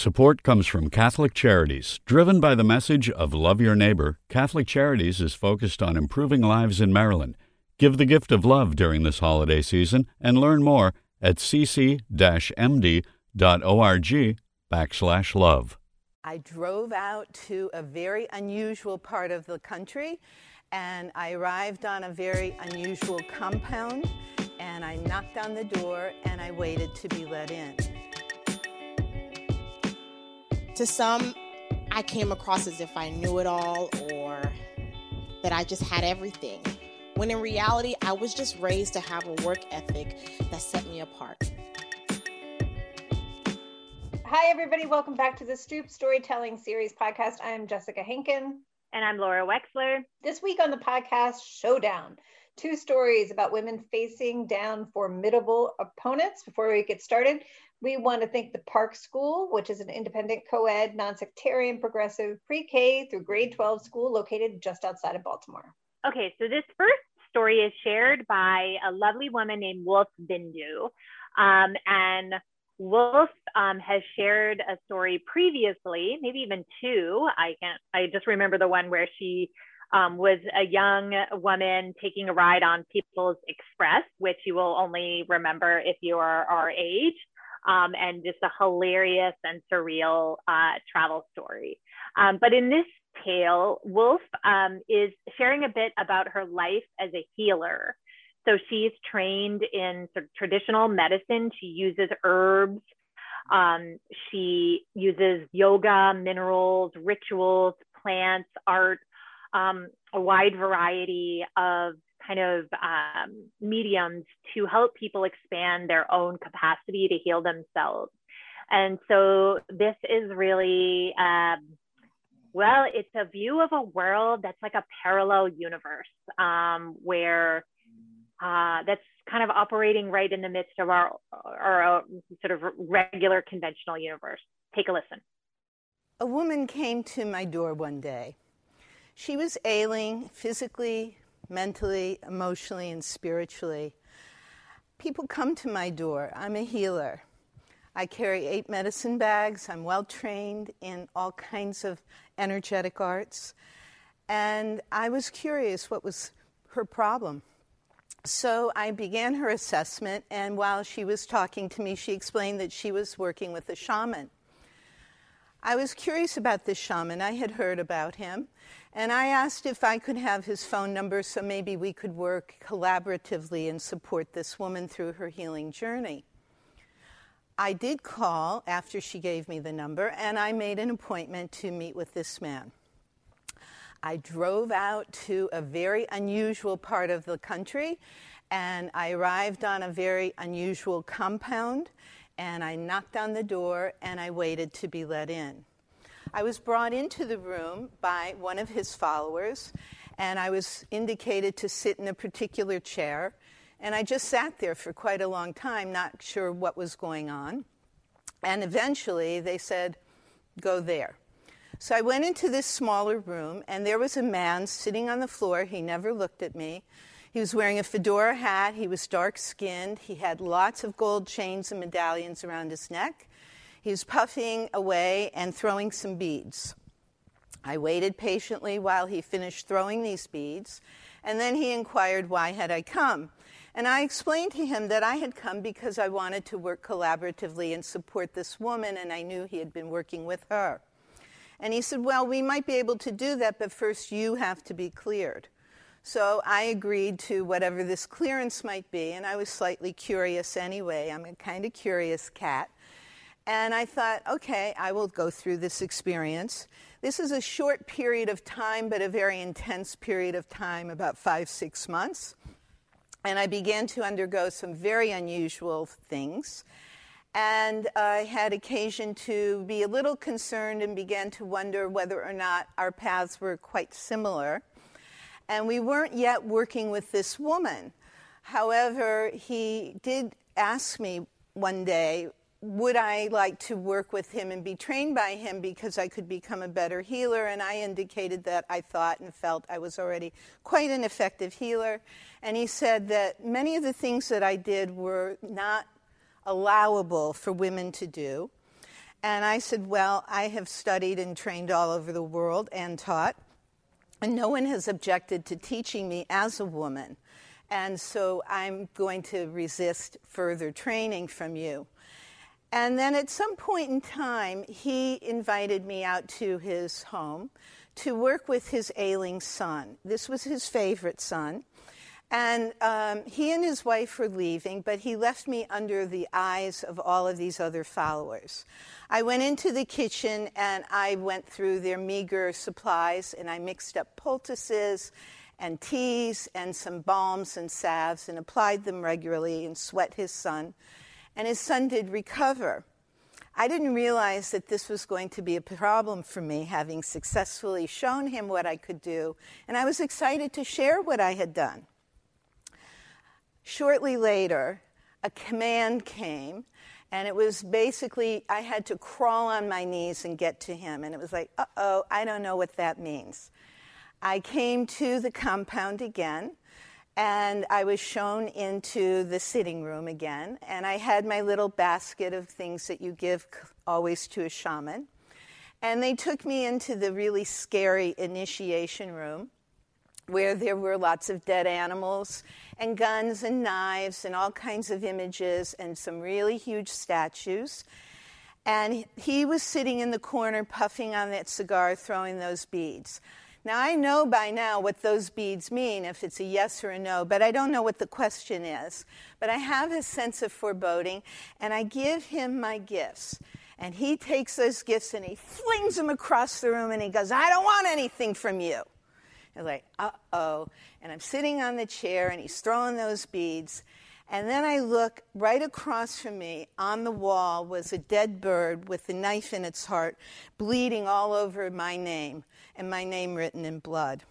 Support comes from Catholic Charities. Driven by the message of love your neighbor, Catholic Charities is focused on improving lives in Maryland. Give the gift of love during this holiday season and learn more at cc-md.org/love. I drove out to a very unusual part of the country, and I arrived on a very unusual compound, and I knocked on the door, and I waited to be let in. To some, I came across as if I knew it all or that I just had everything, when in reality, I was just raised to have a work ethic that set me apart. Hi, everybody. Welcome back to the Stoop Storytelling Series podcast. I am Jessica Henkin. And I'm Laura Wexler. This week on the podcast, Showdown. 2 stories about women facing down formidable opponents. Before we get started, we want to thank the Park School, which is an independent co-ed, non-sectarian, progressive pre-K through grade 12 school located just outside of Baltimore. Okay, so this first story is shared by a lovely woman named Wolf Bindu. And Wolf has shared a story previously, maybe even 2. I just remember the one where she was a young woman taking a ride on People's Express, which you will only remember if you are our age. And just a hilarious and surreal travel story. But in this tale, Wolf is sharing a bit about her life as a healer. So she's trained in sort of traditional medicine. She uses herbs. She uses yoga, minerals, rituals, plants, art, a wide variety of kind of mediums to help people expand their own capacity to heal themselves. And so this is really, it's a view of a world that's like a parallel universe where that's kind of operating right in the midst of our sort of regular conventional universe. Take a listen. A woman came to my door one day. She was ailing physically, mentally, emotionally, and spiritually. People come to my door. I'm a healer. I carry 8 medicine bags. I'm well trained in all kinds of energetic arts. And I was curious what was her problem. So I began her assessment, and while she was talking to me, she explained that she was working with a shaman. I was curious about this shaman. I had heard about him. And I asked if I could have his phone number so maybe we could work collaboratively and support this woman through her healing journey. I did call after she gave me the number, and I made an appointment to meet with this man. I drove out to a very unusual part of the country, and I arrived on a very unusual compound, and I knocked on the door, and I waited to be let in. I was brought into the room by one of his followers, and I was indicated to sit in a particular chair, and I just sat there for quite a long time, not sure what was going on. And eventually they said, go there. So I went into this smaller room, and there was a man sitting on the floor. He never looked at me. He was wearing a fedora hat. He was dark-skinned. He had lots of gold chains and medallions around his neck. He was puffing away and throwing some beads. I waited patiently while he finished throwing these beads, and then he inquired why had I come. And I explained to him that I had come because I wanted to work collaboratively and support this woman, and I knew he had been working with her. And he said, well, we might be able to do that, but first you have to be cleared. So I agreed to whatever this clearance might be, and I was slightly curious anyway. I'm a kind of curious cat. And I thought, okay, I will go through this experience. This is a short period of time, but a very intense period of time, about 5-6 months. And I began to undergo some very unusual things. And I had occasion to be a little concerned and began to wonder whether or not our paths were quite similar. And we weren't yet working with this woman. However, he did ask me one day, would I like to work with him and be trained by him because I could become a better healer? And I indicated that I thought and felt I was already quite an effective healer. And he said that many of the things that I did were not allowable for women to do. And I said, well, I have studied and trained all over the world and taught, and no one has objected to teaching me as a woman. And so I'm going to resist further training from you. And then at some point in time, he invited me out to his home to work with his ailing son. This was his favorite son. And he and his wife were leaving, but he left me under the eyes of all of these other followers. I went into the kitchen and I went through their meager supplies, and I mixed up poultices and teas and some balms and salves and applied them regularly and sweat his son. And his son did recover. I didn't realize that this was going to be a problem for me, having successfully shown him what I could do, and I was excited to share what I had done. Shortly later, a command came, and it was basically I had to crawl on my knees and get to him, and it was like, uh-oh, I don't know what that means. I came to the compound again, and I was shown into the sitting room again, and I had my little basket of things that you give always to a shaman. And they took me into the really scary initiation room where there were lots of dead animals and guns and knives and all kinds of images and some really huge statues. And he was sitting in the corner puffing on that cigar, throwing those beads. Now, I know by now what those beads mean, if it's a yes or a no, but I don't know what the question is. But I have a sense of foreboding, and I give him my gifts. And he takes those gifts and he flings them across the room, and he goes, I don't want anything from you. I'm like, uh-oh. And I'm sitting on the chair, and he's throwing those beads. And then I look right across from me on the wall was a dead bird with a knife in its heart, bleeding all over my name, and my name written in blood.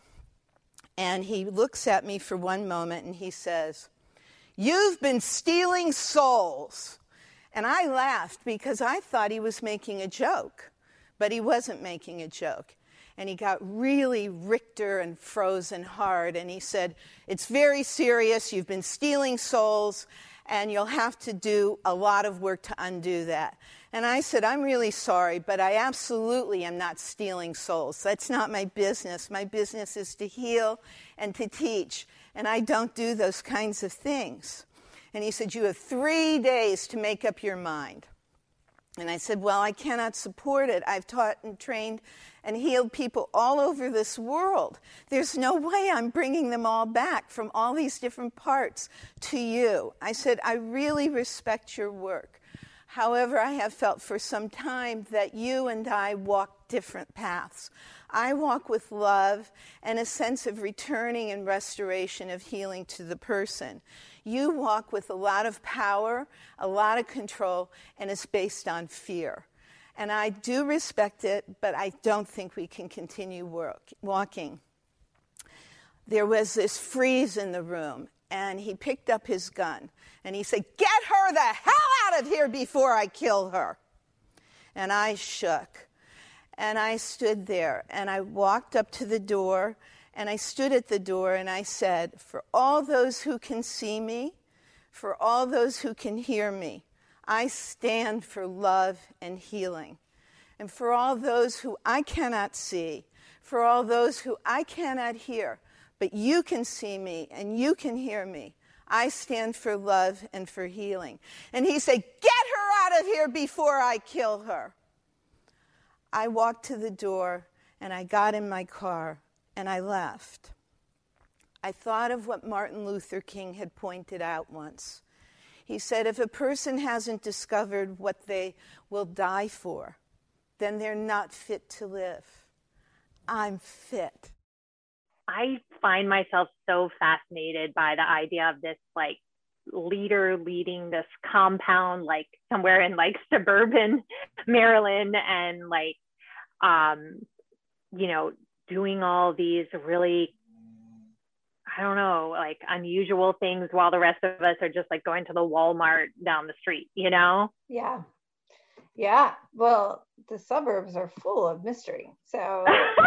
And he looks at me for one moment, and he says, you've been stealing souls. And I laughed because I thought he was making a joke, but he wasn't making a joke. And he got really Richter and frozen hard, and he said, it's very serious, you've been stealing souls, and you'll have to do a lot of work to undo that. And I said, I'm really sorry, but I absolutely am not stealing souls. That's not my business. My business is to heal and to teach, and I don't do those kinds of things. And he said, you have 3 days to make up your mind. And I said, well, I cannot support it. I've taught and trained and healed people all over this world. There's no way I'm bringing them all back from all these different parts to you. I said, I really respect your work. However, I have felt for some time that you and I walk different paths. I walk with love and a sense of returning and restoration of healing to the person. You walk with a lot of power, a lot of control, and it's based on fear. And I do respect it, but I don't think we can continue walking. There was this freeze in the room, and he picked up his gun, and he said, get her the hell out of here before I kill her. And I shook, and I stood there, and I walked up to the door, and I stood at the door, and I said, for all those who can see me, for all those who can hear me, I stand for love and healing. And for all those who I cannot see, for all those who I cannot hear, but you can see me and you can hear me, I stand for love and for healing. And he said, get her out of here before I kill her. I walked to the door, and I got in my car, and I left. I thought of what Martin Luther King had pointed out once. He said, if a person hasn't discovered what they will die for, then they're not fit to live. I'm fit. I find myself so fascinated by the idea of this like leader leading this compound, like somewhere in like suburban Maryland, and like, you know, doing all these really, I don't know, like unusual things while the rest of us are just like going to the Walmart down the street, you know? Yeah. Yeah. Well, the suburbs are full of mystery. So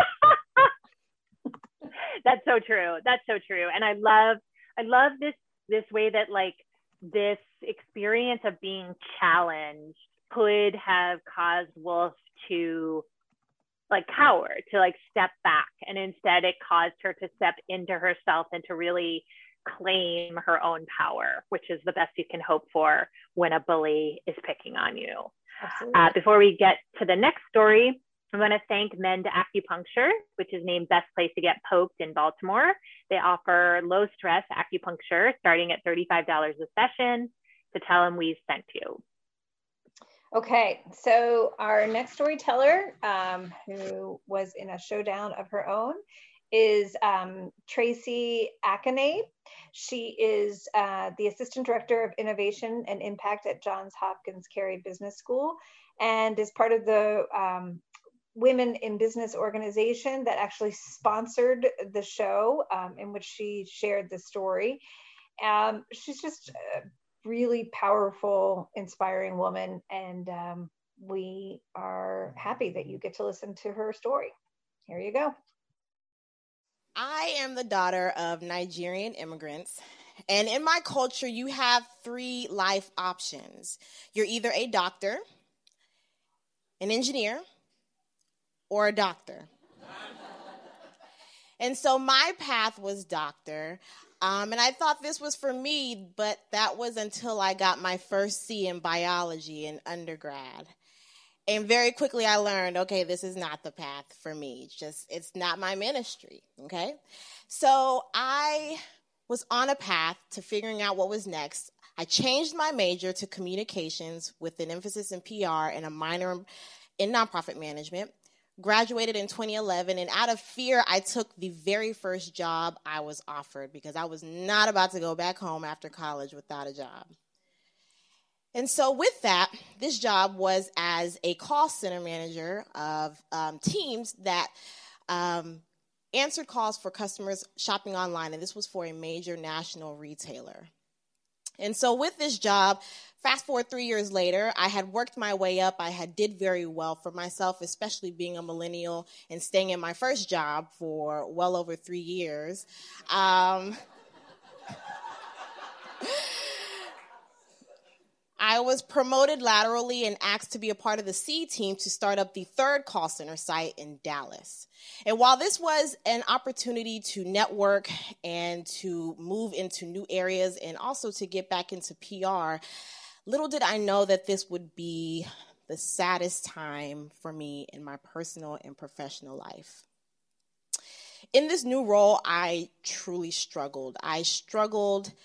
that's so true. That's so true. And I love this way that like this experience of being challenged could have caused Wolf to like cower, to like step back. And instead it caused her to step into herself and to really claim her own power, which is the best you can hope for when a bully is picking on you. Before we get to the next story, I want to thank Mend Acupuncture, which is named Best Place to Get Poked in Baltimore. They offer low stress acupuncture starting at $35 a session. To tell them we sent you. Okay, so our next storyteller, who was in a showdown of her own, is Tracy Akane. She is the Assistant Director of Innovation and Impact at Johns Hopkins Carey Business School, and is part of the Women in Business organization that actually sponsored the show, in which she shared the story. She's just really powerful, inspiring woman, and we are happy that you get to listen to her story. Here you go. I am the daughter of Nigerian immigrants, and in my culture, you have 3 life options. You're either a doctor, an engineer, or a doctor. And so my path was doctor. And I thought this was for me, but that was until I got my first C in biology in undergrad. And very quickly I learned, okay, this is not the path for me. It's not my ministry, okay? So I was on a path to figuring out what was next. I changed my major to communications with an emphasis in PR and a minor in nonprofit management. Graduated in 2011, and out of fear, I took the very first job I was offered because I was not about to go back home after college without a job. And so with that, this job was as a call center manager of teams that answered calls for customers shopping online, and this was for a major national retailer. And so with this job, fast forward 3 years later, I had worked my way up. I had did very well for myself, especially being a millennial and staying in my first job for well over 3 years. I was promoted laterally and asked to be a part of the C team to start up the 3rd call center site in Dallas. And while this was an opportunity to network and to move into new areas and also to get back into PR, little did I know that this would be the saddest time for me in my personal and professional life. In this new role, I truly struggled. I struggled.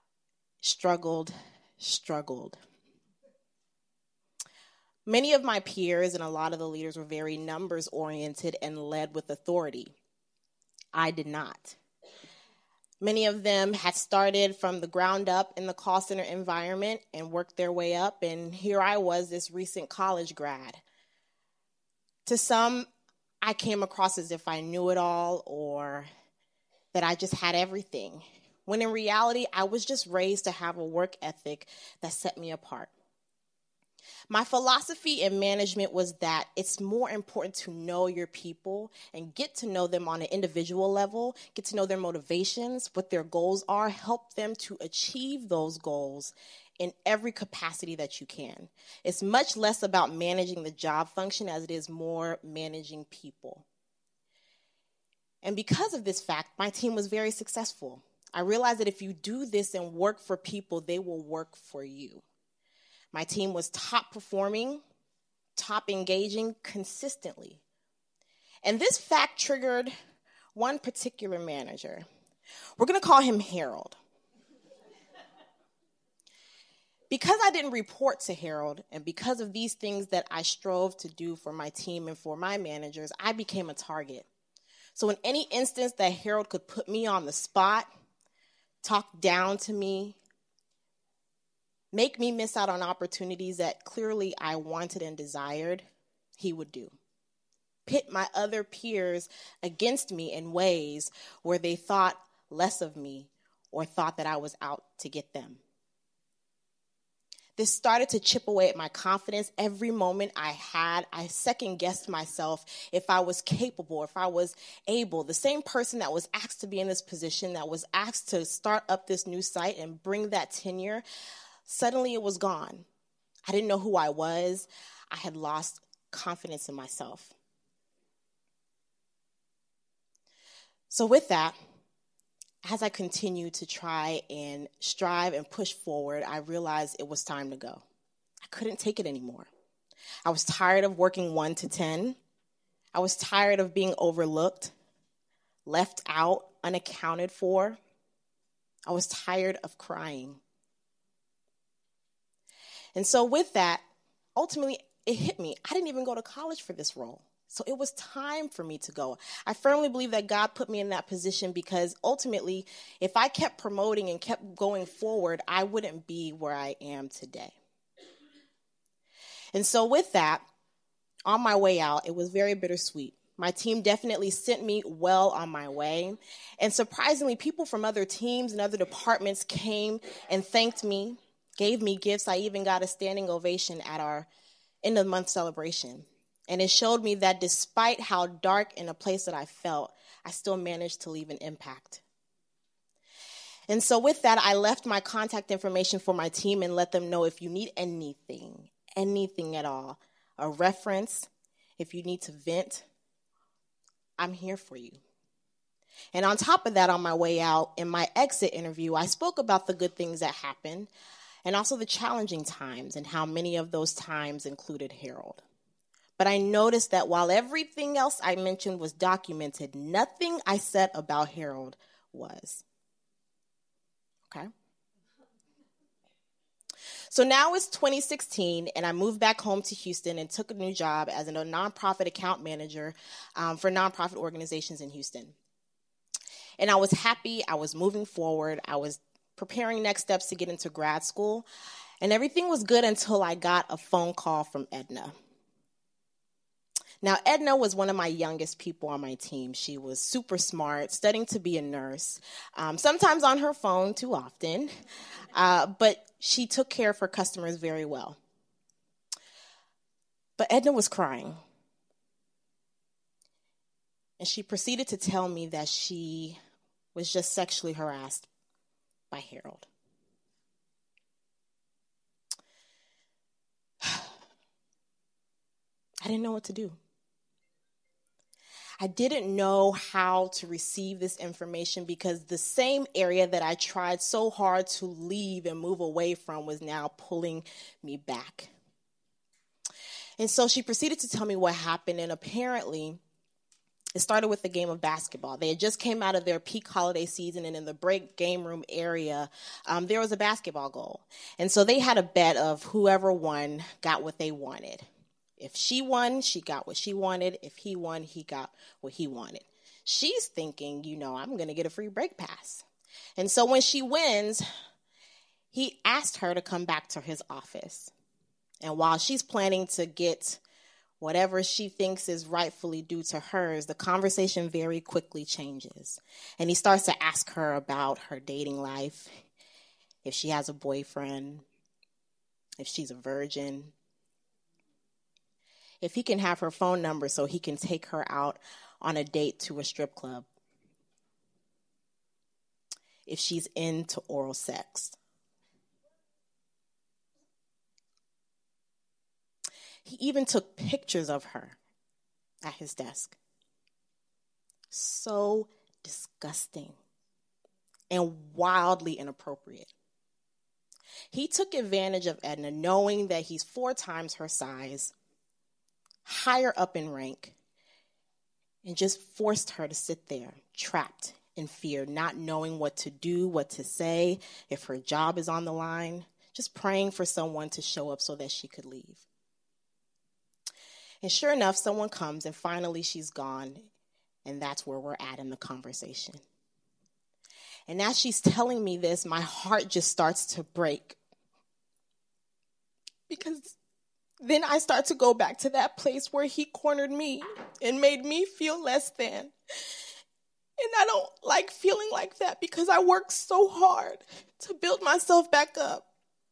Many of my peers and a lot of the leaders were very numbers-oriented and led with authority. I did not. Many of them had started from the ground up in the call center environment and worked their way up, and here I was, this recent college grad. To some, I came across as if I knew it all or that I just had everything, when in reality, I was just raised to have a work ethic that set me apart. My philosophy in management was that it's more important to know your people and get to know them on an individual level, get to know their motivations, what their goals are, help them to achieve those goals in every capacity that you can. It's much less about managing the job function as it is more managing people. And because of this fact, my team was very successful. I realized that if you do this and work for people, they will work for you. My team was top performing, top engaging consistently. And this fact triggered one particular manager. We're going to call him Harold. Because I didn't report to Harold, and because of these things that I strove to do for my team and for my managers, I became a target. So in any instance that Harold could put me on the spot, talk down to me, make me miss out on opportunities that clearly I wanted and desired, he would do. Pit my other peers against me in ways where they thought less of me or thought that I was out to get them. This started to chip away at my confidence. Every moment I had, I second-guessed myself if I was capable, if I was able. The same person that was asked to be in this position, that was asked to start up this new site and bring that tenure, suddenly it was gone. I didn't know who I was. I had lost confidence in myself. So with that, as I continued to try and strive and push forward, I realized it was time to go. I couldn't take it anymore. I was tired of working 1 to 10. I was tired of being overlooked, left out, unaccounted for. I was tired of crying. And so with that, ultimately, it hit me. I didn't even go to college for this role. So it was time for me to go. I firmly believe that God put me in that position because ultimately, if I kept promoting and kept going forward, I wouldn't be where I am today. And so with that, on my way out, it was very bittersweet. My team definitely sent me well on my way. And surprisingly, people from other teams and other departments came and thanked me, gave me gifts. I even got a standing ovation at our end of the month celebration. And it showed me that despite how dark in a place that I felt, I still managed to leave an impact. And so with that, I left my contact information for my team and let them know if you need anything at all, a reference, if you need to vent, I'm here for you. And on top of that, on my way out, in my exit interview, I spoke about the good things that happened and also the challenging times and how many of those times included Harold. But I noticed that while everything else I mentioned was documented, nothing I said about Harold was. Okay? So now it's 2016, and I moved back home to Houston and took a new job as a nonprofit account manager for nonprofit organizations in Houston. And I was happy. I was moving forward. I was preparing next steps to get into grad school. And everything was good until I got a phone call from Edna. Now, Edna was one of my youngest people on my team. She was super smart, studying to be a nurse, sometimes on her phone, too often, but she took care of her customers very well. But Edna was crying, and she proceeded to tell me that she was just sexually harassed by Harold. I didn't know what to do. I didn't know how to receive this information because the same area that I tried so hard to leave and move away from was now pulling me back. And so she proceeded to tell me what happened, and apparently it started with the game of basketball. They had just came out of their peak holiday season, and in the break game room area, there was a basketball goal. And so they had a bet of whoever won got what they wanted. If she won, she got what she wanted. If he won, he got what he wanted. She's thinking, I'm going to get a free break pass. And so when she wins, he asked her to come back to his office. And while she's planning to get whatever she thinks is rightfully due to hers, the conversation very quickly changes. And he starts to ask her about her dating life, if she has a boyfriend, if she's a virgin, if he can have her phone number so he can take her out on a date to a strip club, if she's into oral sex. He even took pictures of her at his desk. So disgusting and wildly inappropriate. He took advantage of Edna, knowing that he's 4 times her size, higher up in rank, and just forced her to sit there, trapped in fear, not knowing what to do, what to say, if her job is on the line, just praying for someone to show up so that she could leave. And sure enough, someone comes, and finally she's gone, and that's where we're at in the conversation. And as she's telling me this, my heart just starts to break. Because then I start to go back to that place where he cornered me and made me feel less than. And I don't like feeling like that because I worked so hard to build myself back up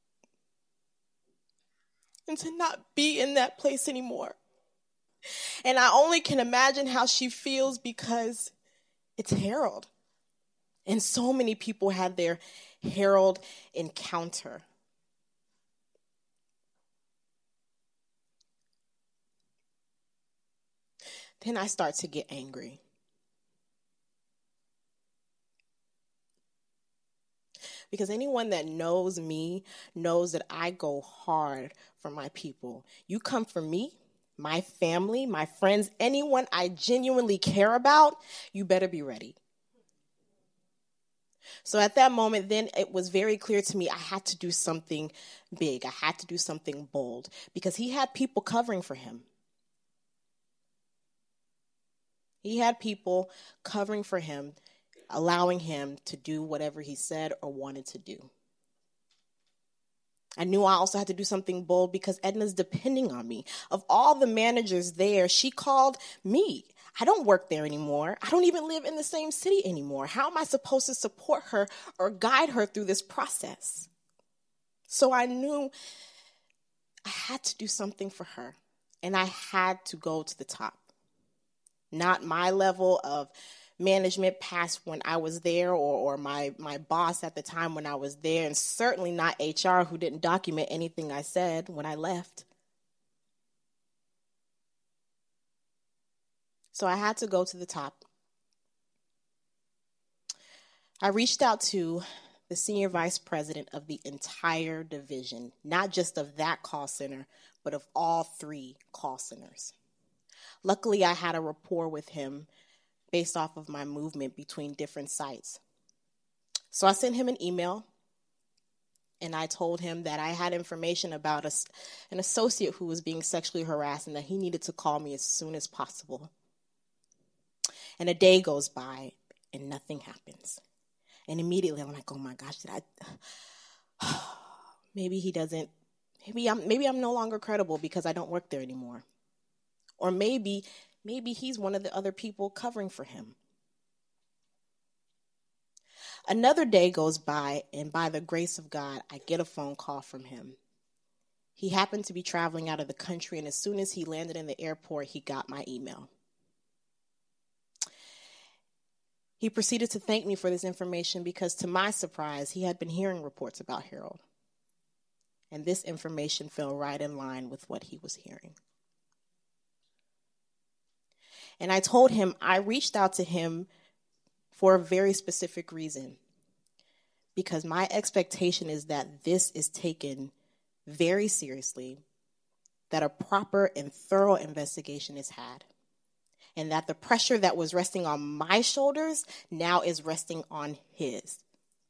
and to not be in that place anymore. And I only can imagine how she feels because it's Harold. And so many people had their Harold encounter. then I start to get angry. Because anyone that knows me knows that I go hard for my people. You come for me, my family, my friends, anyone I genuinely care about, you better be ready. So at that moment, then it was very clear to me I had to do something big. I had to do something bold because he had people covering for him. He had people covering for him, allowing him to do whatever he said or wanted to do. I knew I also had to do something bold because Edna's depending on me. Of all the managers there, she called me. I don't work there anymore. I don't even live in the same city anymore. How am I supposed to support her or guide her through this process? So I knew I had to do something for her, and I had to go to the top. Not my level of management past when I was there or my boss at the time when I was there, and certainly not HR who didn't document anything I said when I left. So I had to go to the top. I reached out to the senior vice president of the entire division, not just of that call center, but of all 3 call centers. Luckily, I had a rapport with him based off of my movement between different sites. So I sent him an email, and I told him that I had information about an associate who was being sexually harassed and that he needed to call me as soon as possible. And a day goes by, and nothing happens. And immediately I'm like, oh my gosh, maybe I'm no longer credible because I don't work there anymore. Or maybe he's one of the other people covering for him. Another day goes by, and by the grace of God, I get a phone call from him. He happened to be traveling out of the country, and as soon as he landed in the airport, he got my email. He proceeded to thank me for this information because, to my surprise, he had been hearing reports about Harold. And this information fell right in line with what he was hearing. And I told him I reached out to him for a very specific reason. Because my expectation is that this is taken very seriously, that a proper and thorough investigation is had, and that the pressure that was resting on my shoulders now is resting on his.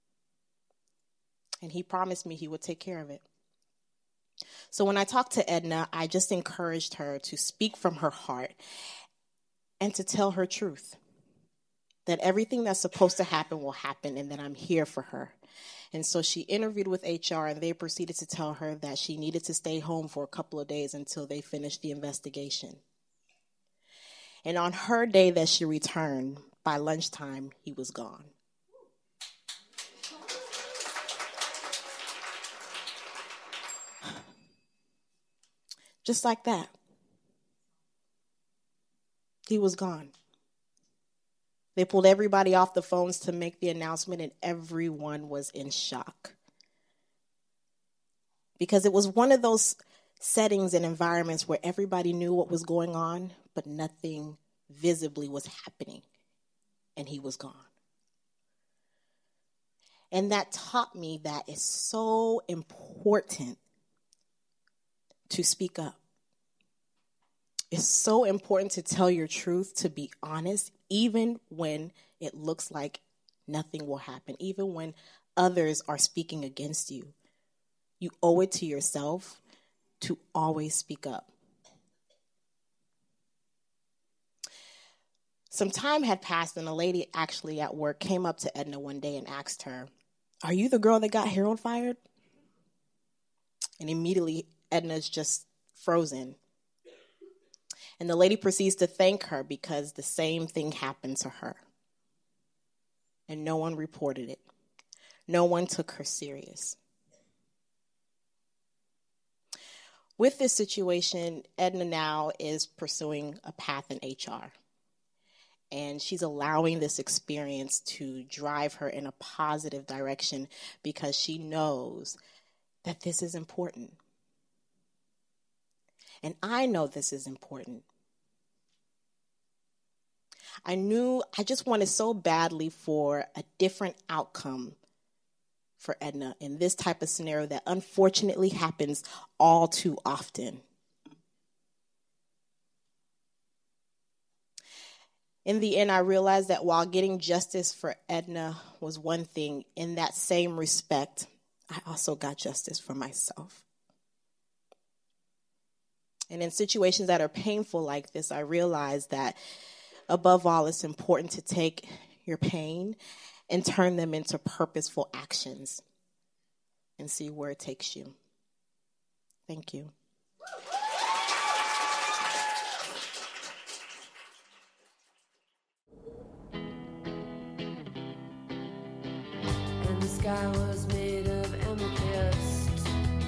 And he promised me he would take care of it. So when I talked to Edna, I just encouraged her to speak from her heart and to tell her truth, that everything that's supposed to happen will happen and that I'm here for her. And so she interviewed with HR, and they proceeded to tell her that she needed to stay home for a couple of days until they finished the investigation. And on her day that she returned, by lunchtime, he was gone. Just like that. He was gone. They pulled everybody off the phones to make the announcement, and everyone was in shock. Because it was one of those settings and environments where everybody knew what was going on, but nothing visibly was happening, and he was gone. And that taught me that it's so important to speak up. It's so important to tell your truth, to be honest, even when it looks like nothing will happen, even when others are speaking against you. You owe it to yourself to always speak up. Some time had passed, and a lady actually at work came up to Edna one day and asked her, "Are you the girl that got Harold fired?" And immediately Edna's just frozen. And the lady proceeds to thank her because the same thing happened to her. And no one reported it. No one took her serious. With this situation, Edna now is pursuing a path in HR. And she's allowing this experience to drive her in a positive direction because she knows that this is important. And I know this is important. I knew I just wanted so badly for a different outcome for Edna in this type of scenario that unfortunately happens all too often. In the end, I realized that while getting justice for Edna was one thing, in that same respect, I also got justice for myself. And in situations that are painful like this, I realized that above all, it's important to take your pain and turn them into purposeful actions and see where it takes you. Thank you. And the sky was made of amethyst,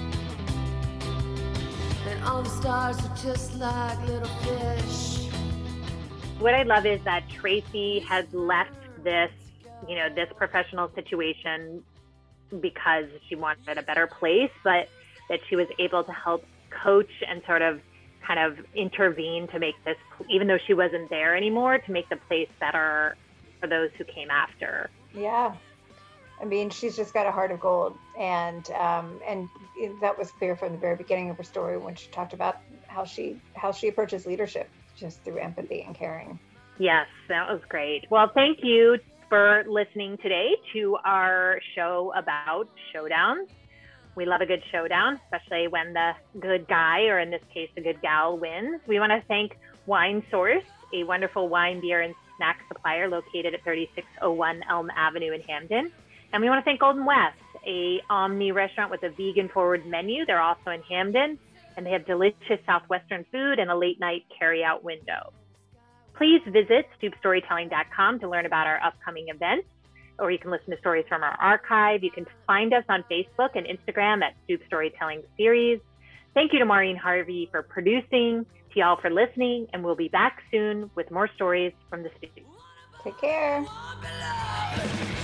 and all the stars were just like little fish. What I love is that Tracy has left this professional situation because she wanted a better place, but that she was able to help coach and sort of kind of intervene to make this, even though she wasn't there anymore, to make the place better for those who came after. Yeah. I mean, she's just got a heart of gold. And that was clear from the very beginning of her story when she talked about how she approaches leadership just through empathy and caring. Yes, that was great. Well, thank you for listening today to our show about showdowns. We love a good showdown, especially when the good guy, or in this case, the good gal, wins. We want to thank Wine Source, a wonderful wine, beer, and snack supplier located at 3601 Elm Avenue in Hamden. And we want to thank Golden West, a omni restaurant with a vegan-forward menu. They're also in Hamden, and they have delicious Southwestern food and a late-night carry-out window. Please visit stoopstorytelling.com to learn about our upcoming events, or you can listen to stories from our archive. You can find us on Facebook and Instagram at Stoop Storytelling Series. Thank you to Maureen Harvey for producing, to y'all for listening, and we'll be back soon with more stories from the Stoop. Take care.